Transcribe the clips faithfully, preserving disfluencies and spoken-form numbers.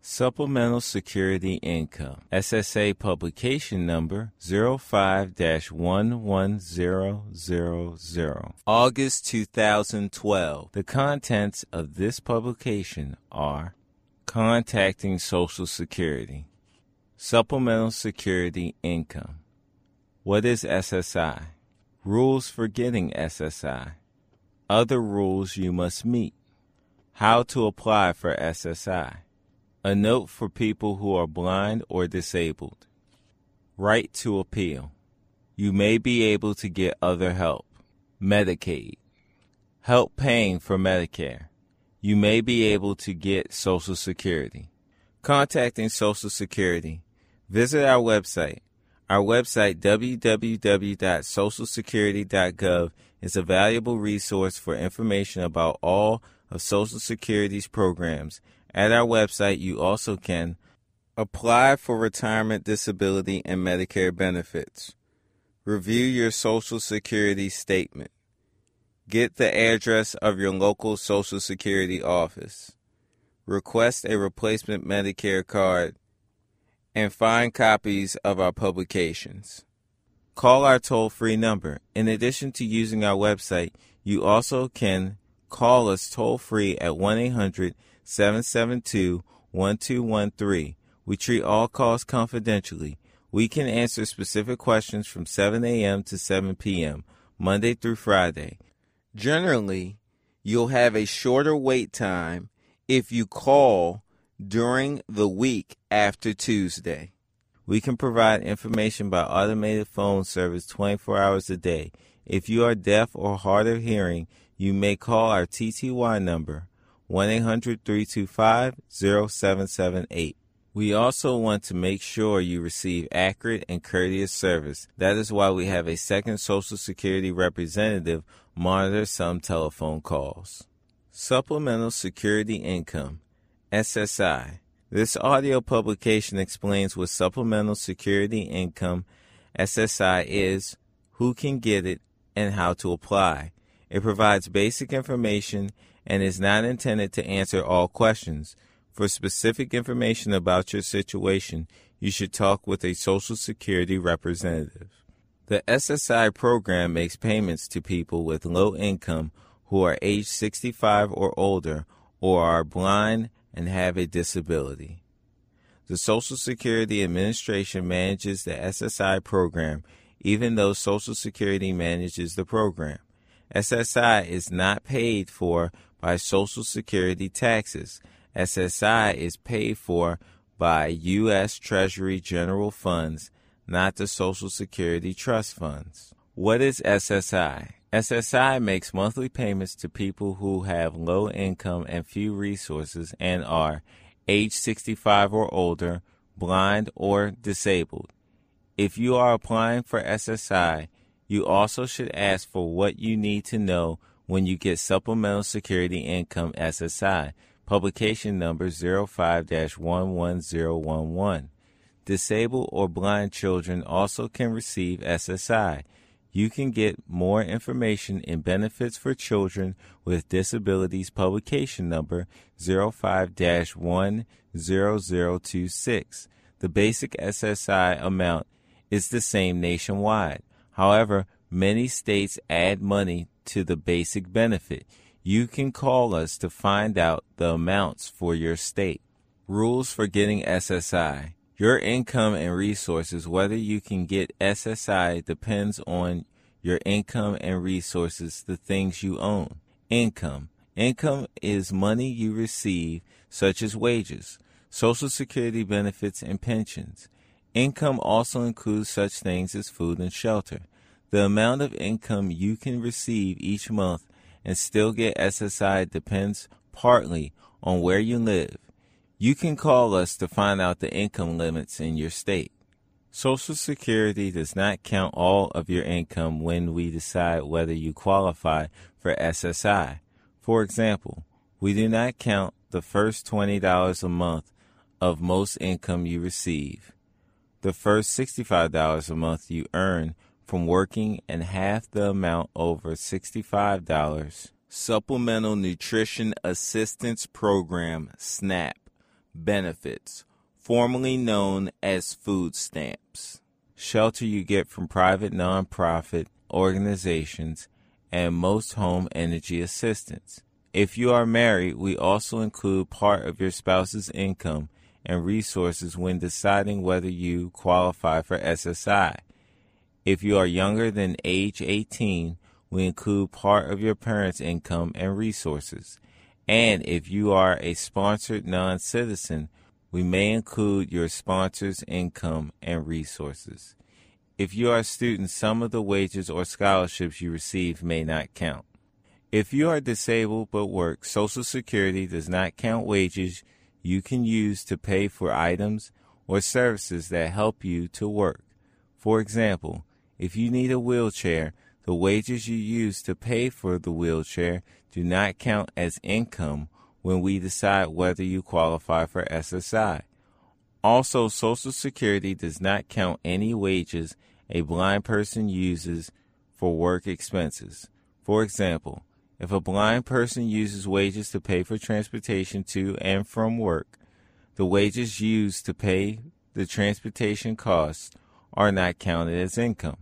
Supplemental Security Income, S S A publication number zero five dash one one zero zero zero, August two thousand twelve. The contents of this publication are contacting Social Security, Supplemental Security Income, what is S S I, rules for getting S S I, other rules you must meet, how to apply for S S I, a note for people who are blind or disabled, right to appeal, you may be able to get other help, Medicaid, help paying for Medicare, you may be able to get Social Security. Contacting Social Security, visit our website. Our website, w w w dot social security dot gov, is a valuable resource for information about all of Social Security's programs. At our website, you also can apply for retirement, disability, and Medicare benefits, review your Social Security statement, get the address of your local Social Security office, request a replacement Medicare card, and find copies of our publications. Call our toll-free number. In addition to using our website, you also can call us toll-free at one eight hundred seven seven two one two one three. We treat all calls confidentially. We can answer specific questions from seven a.m. to seven p.m., Monday through Friday. Generally, you'll have a shorter wait time if you call during the week after Tuesday. We can provide information by automated phone service twenty-four hours a day. If you are deaf or hard of hearing, you may call our T T Y number, one eight hundred three two five zero seven seven eight. We also want to make sure you receive accurate and courteous service. That is why we have a second Social Security representative monitor some telephone calls. Supplemental Security Income, S S I. This audio publication explains what Supplemental Security Income, S S I, is, who can get it, and how to apply. It provides basic information and is not intended to answer all questions. For specific information about your situation, you should talk with a Social Security representative. The S S I program makes payments to people with low income who are age sixty-five or older or are blind and have a disability. The Social Security Administration manages the S S I program, even though Social Security manages the program. S S I is not paid for by Social Security taxes. S S I is paid for by U S Treasury General Funds, not the Social Security Trust Funds. What is S S I? S S I makes monthly payments to people who have low income and few resources and are age sixty-five or older, blind, or disabled. If you are applying for S S I, you also should ask for what you need to know when you get Supplemental Security Income S S I, publication number zero five dash one one zero one one. Disabled or blind children also can receive S S I. You can get more information in Benefits for Children with Disabilities publication number zero five dash one zero zero two six. The basic S S I amount is the same nationwide. However, many states add money to the basic benefit. You can call us to find out the amounts for your state. Rules for getting S S I. Your income and resources, whether you can get S S I, depends on your income and resources, the things you own. Income. Income is money you receive, such as wages, Social Security benefits, and pensions. Income also includes such things as food and shelter. The amount of income you can receive each month and still get S S I depends partly on where you live. You can call us to find out the income limits in your state. Social Security does not count all of your income when we decide whether you qualify for S S I. For example, we do not count the first twenty dollars a month of most income you receive, the first sixty-five dollars a month you earn from working, and half the amount over sixty-five dollars. Supplemental Nutrition Assistance Program, SNAP. benefits, formerly known as food stamps, shelter you get from private nonprofit organizations, and most home energy assistance. If you are married, we also include part of your spouse's income and resources when deciding whether you qualify for S S I. If you are younger than age eighteen, we include part of your parents' income and resources. And if you are a sponsored non-citizen, we may include your sponsor's income and resources. If you are a student, some of the wages or scholarships you receive may not count. If you are disabled but work, Social Security does not count wages you can use to pay for items or services that help you to work. For example, if you need a wheelchair, the wages you use to pay for the wheelchair do not count as income when we decide whether you qualify for S S I. Also, Social Security does not count any wages a blind person uses for work expenses. For example, if a blind person uses wages to pay for transportation to and from work, the wages used to pay the transportation costs are not counted as income.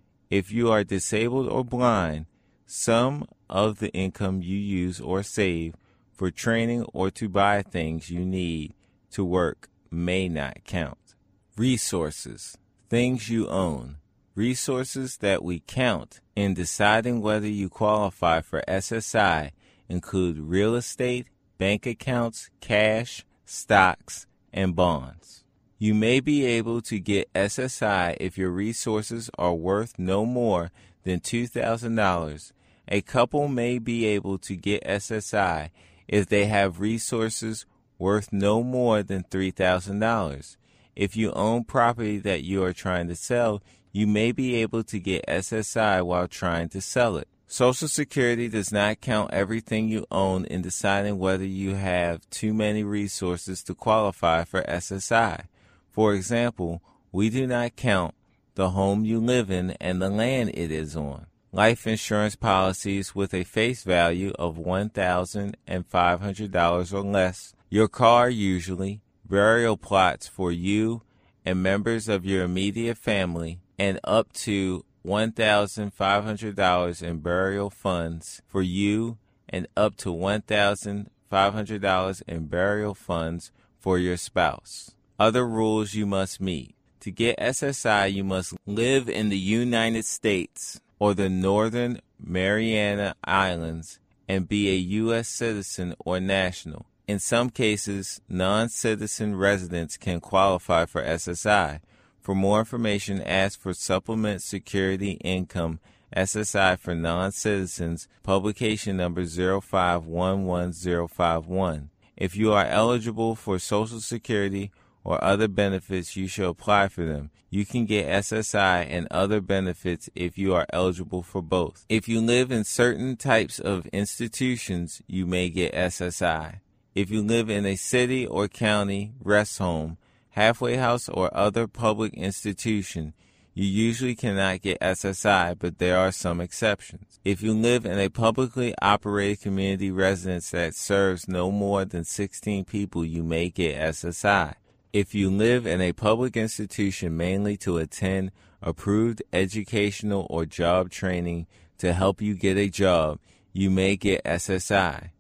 If you are disabled or blind, some of the income you use or save for training or to buy things you need to work may not count. Resources, things you own. Resources that we count in deciding whether you qualify for S S I include real estate, bank accounts, cash, stocks, and bonds. You may be able to get S S I if your resources are worth no more than two thousand dollars. A couple may be able to get S S I if they have resources worth no more than three thousand dollars. If you own property that you are trying to sell, you may be able to get S S I while trying to sell it. Social Security does not count everything you own in deciding whether you have too many resources to qualify for S S I. For example, we do not count the home you live in and the land it is on. Life insurance policies with a face value of one thousand five hundred dollars or less, your car usually, burial plots for you and members of your immediate family, and up to one thousand five hundred dollars in burial funds for you and up to one thousand five hundred dollars in burial funds for your spouse. Other rules you must meet. To get S S I, you must live in the United States or the Northern Mariana Islands and be a U S citizen or national. In some cases, non-citizen residents can qualify for S S I. For more information, ask for Supplement Security Income S S I for non-citizens, publication number zero five one one zero five one. If you are eligible for Social Security or other benefits, you should apply for them. You can get S S I and other benefits if you are eligible for both. If you live in certain types of institutions, you may get S S I. If you live in a city or county rest home, halfway house, or other public institution, you usually cannot get S S I, but there are some exceptions. If you live in a publicly operated community residence that serves no more than sixteen people, you may get S S I. If you live in a public institution mainly to attend approved educational or job training to help you get a job, you may get S S I.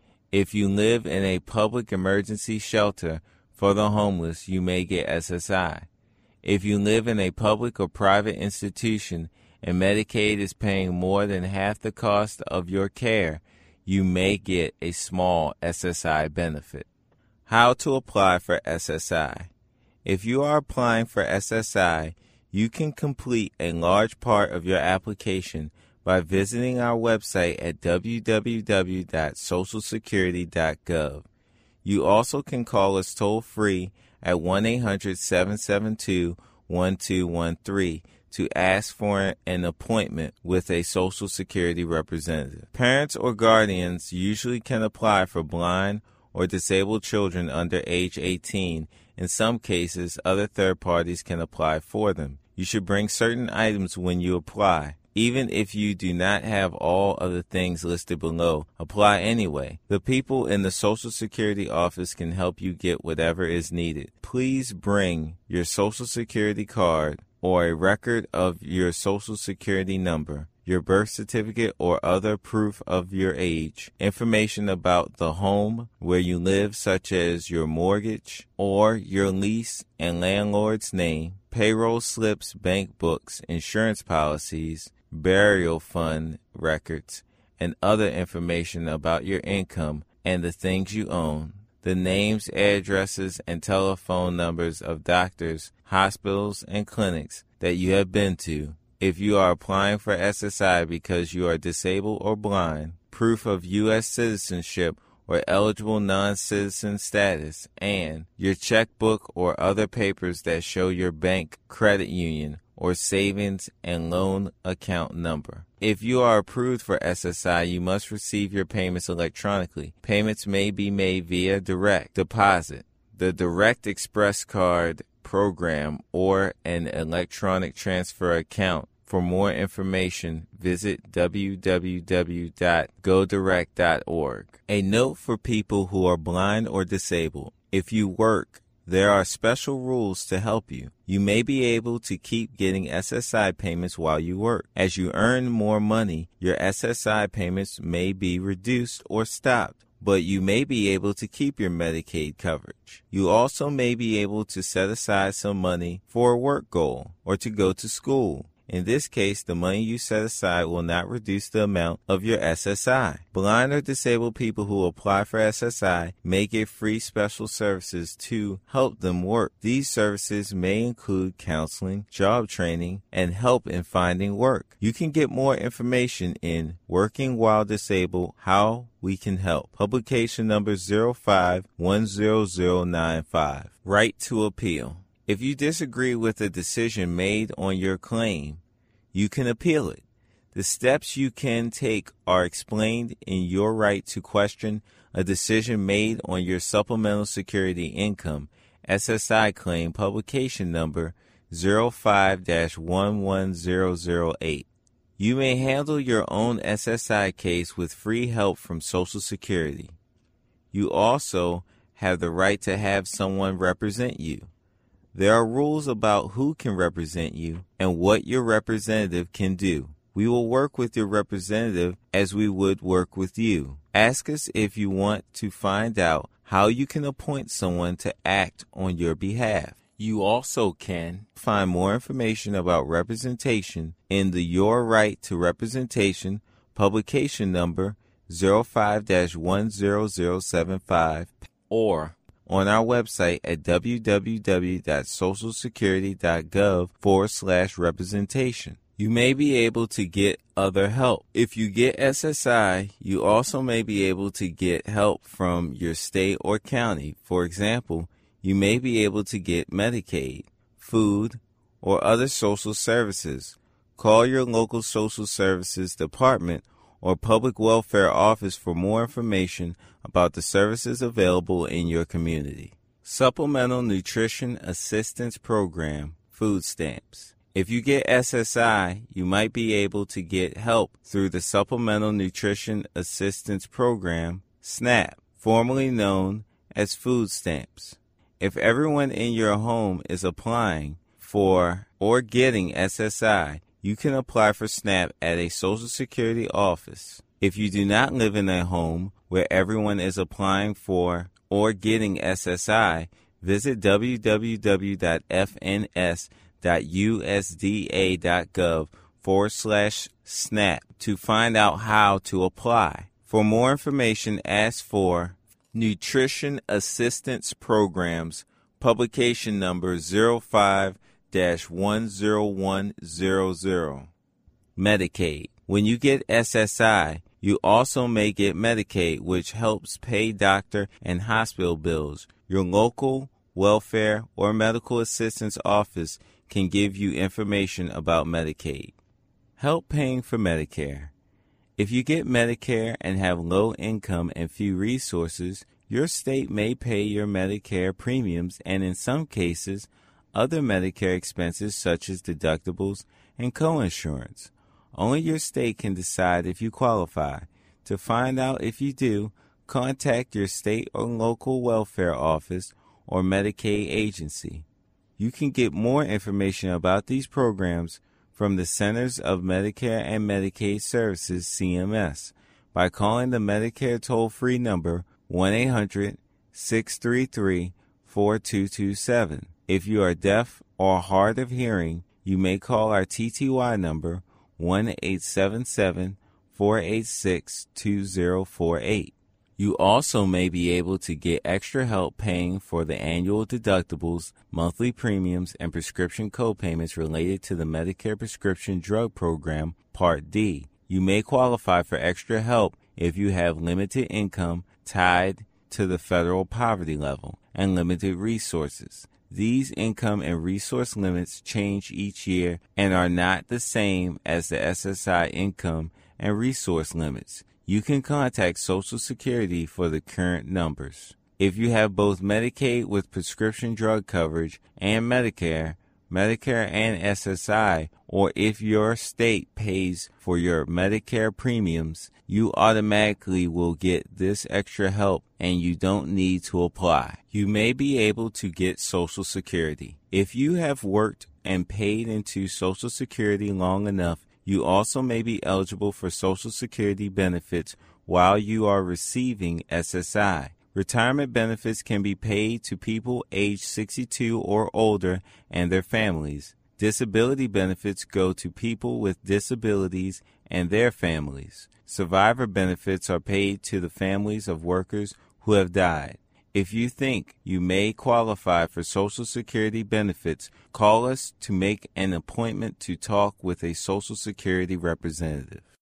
If you live in a public emergency shelter for the homeless, you may get S S I. If you live in a public or private institution and Medicaid is paying more than half the cost of your care, you may get a small S S I benefit. How to apply for S S I. If you are applying for S S I, you can complete a large part of your application by visiting our website at w w w dot social security dot gov. You also can call us toll-free at one eight hundred seven seven two one two one three to ask for an appointment with a Social Security representative. Parents or guardians usually can apply for blind or disabled children under age eighteen. In some cases, other third parties can apply for them. You should bring certain items when you apply. Even if you do not have all of the things listed below, apply anyway. The people in the Social Security office can help you get whatever is needed. Please bring your Social Security card or a record of your Social Security number, your birth certificate or other proof of your age, information about the home where you live such as your mortgage or your lease and landlord's name, payroll slips, bank books, insurance policies, burial fund records, and other information about your income and the things you own, the names, addresses, and telephone numbers of doctors, hospitals, and clinics that you have been to. If you are applying for S S I because you are disabled or blind, proof of U S citizenship or eligible non-citizen status, and your checkbook or other papers that show your bank, credit union, or savings and loan account number. If you are approved for S S I, you must receive your payments electronically. Payments may be made via direct deposit, the Direct Express card program, or an electronic transfer account. For more information, visit w w w dot go direct dot org. A note for people who are blind or disabled. If you work, there are special rules to help you. You may be able to keep getting S S I payments while you work. As you earn more money, your S S I payments may be reduced or stopped, but you may be able to keep your Medicaid coverage. You also may be able to set aside some money for a work goal or to go to school. In this case, the money you set aside will not reduce the amount of your S S I. Blind or disabled people who apply for S S I may get free special services to help them work. These services may include counseling, job training, and help in finding work. You can get more information in Working While Disabled, How We Can Help. Publication number zero five one zero zero nine five. Right to appeal. If you disagree with a decision made on your claim, you can appeal it. The steps you can take are explained in Your Right to Question a Decision Made on Your Supplemental Security Income S S I Claim, publication number zero five dash one one zero zero eight. You may handle your own S S I case with free help from Social Security. You also have the right to have someone represent you. There are rules about who can represent you and what your representative can do. We will work with your representative as we would work with you. Ask us if you want to find out how you can appoint someone to act on your behalf. You also can find more information about representation in the Your Right to Representation, publication number zero five dash one zero zero seven five, or on our website at w w w dot social security dot gov forward slash representation. You may be able to get other help. If you get S S I, you also may be able to get help from your state or county. For example, you may be able to get Medicaid, food, or other social services. Call your local social services department or public welfare office for more information about the services available in your community. Supplemental Nutrition Assistance Program, food stamps. If you get S S I, you might be able to get help through the Supplemental Nutrition Assistance Program, SNAP, formerly known as food stamps. If everyone in your home is applying for or getting S S I, you can apply for SNAP at a Social Security office. If you do not live in a home where everyone is applying for or getting S S I, visit w w w dot f n s dot u s d a dot gov forward slash SNAP to find out how to apply. For more information, ask for Nutrition Assistance Programs, publication number zero five dash one zero one zero zero. Medicaid. When you get S S I, you also may get Medicaid, which helps pay doctor and hospital bills. Your local welfare or medical assistance office can give you information about Medicaid. Help paying for Medicare. If you get Medicare and have low income and few resources, your state may pay your Medicare premiums and in some cases, other Medicare expenses such as deductibles and coinsurance. Only your state can decide if you qualify. To find out if you do, contact your state or local welfare office or Medicaid agency. You can get more information about these programs from the Centers of Medicare and Medicaid Services, C M S, by calling the Medicare toll-free number one eight hundred, six three three, four two two seven. If you are deaf or hard of hearing, you may call our T T Y number one eight seven seven, four eight six, two zero four eight. You also may be able to get extra help paying for the annual deductibles, monthly premiums, and prescription copayments related to the Medicare Prescription Drug Program, Part D. You may qualify for extra help if you have limited income tied to the federal poverty level and limited resources. These income and resource limits change each year and are not the same as the S S I income and resource limits. You can contact Social Security for the current numbers. If you have both Medicaid with prescription drug coverage and Medicare, Medicare and S S I, or if your state pays for your Medicare premiums, you automatically will get this extra help and you don't need to apply. You may be able to get Social Security. If you have worked and paid into Social Security long enough, you also may be eligible for Social Security benefits while you are receiving S S I. Retirement benefits can be paid to people aged sixty-two or older and their families. Disability benefits go to people with disabilities and their families. Survivor benefits are paid to the families of workers who have died. If you think you may qualify for Social Security benefits, call us to make an appointment to talk with a Social Security representative.